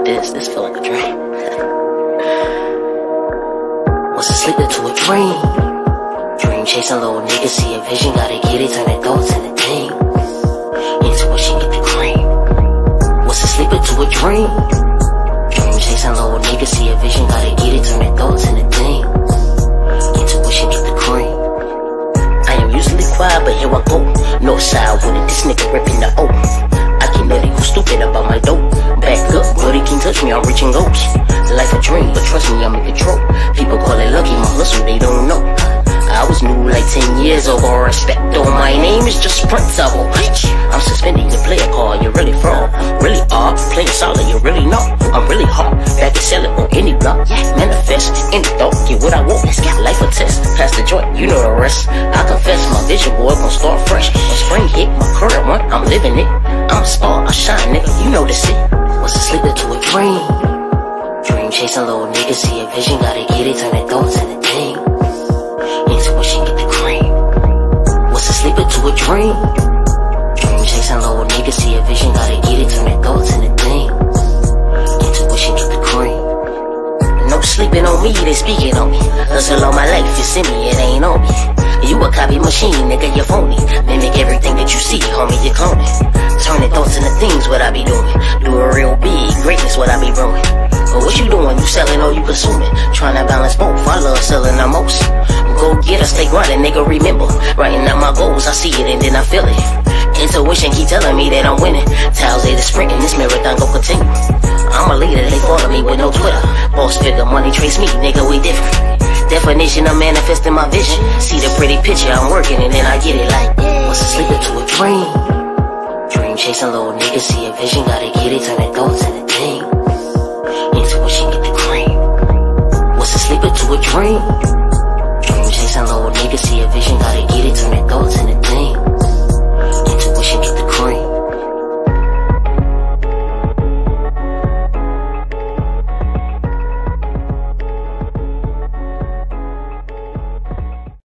This feel like a dream. What's asleep into a dream? Dream chasing little niggas, see a vision, gotta get it, turn their thoughts into things. Intuition, get the cream. What's asleep into a dream? Dream chasing little niggas, see a vision, gotta get it, turn their thoughts into things. Intuition, get the cream. I am usually quiet, but here I go. Northside with it, this nigga ripping the O. I get nutty, who's stupid about my dope. Back up, but he can't touch me, I'm reaching goals. Life a dream, but trust me, I'm in control. People call it lucky, my hustle, they don't know. I was new like 10 years ago, respect though, my name is just Principal. I'm suspending your player card, you're really fraud. Really are, playing solid, you really know. I'm really hard, back to sell it on any block. Manifest, any thought, get what I want. Life a test, pass the joint, you know the rest. I confess, my vision boy gon' start fresh. When spring hit, my current one, I'm living it. I'm a star, I shine, nigga, you know this shit. What's asleep into a dream? Dream chasing little niggas, see a vision, gotta get it, turn their thoughts into things. Intuition, get the cream. What's asleep into a dream? Dream chasing little niggas, see a vision, gotta get it, turn their thoughts into things. Intuition, get the cream. No sleeping on me, they speaking on me. Hustle all my life, you see me, it ain't on me. You a copy machine, nigga, you're phony. Mimic everything that you see, homie, you're cloning. Turning thoughts into things, what I be doing. Do it real big, greatness, what I be brewing. But what you doing? You selling or you consuming? Trying to balance both, I love selling the most. Go get us, stay grinding, nigga, remember. Writing out my goals, I see it and then I feel it. Intuition keep telling me that I'm winning. Towels say the sprinting, this marathon gon' continue. I'm a leader, they follow me with no Twitter. Boss figure, money trace me, nigga, we different. Definition of manifesting my vision. See the pretty picture, I'm working and then I get it like what's asleep into a dream? Dream chasing little niggas, see a vision, gotta get it, turn their thoughts into things. Intuition, get the cream. What's asleep into a dream? Dream chasing little niggas, see a vision,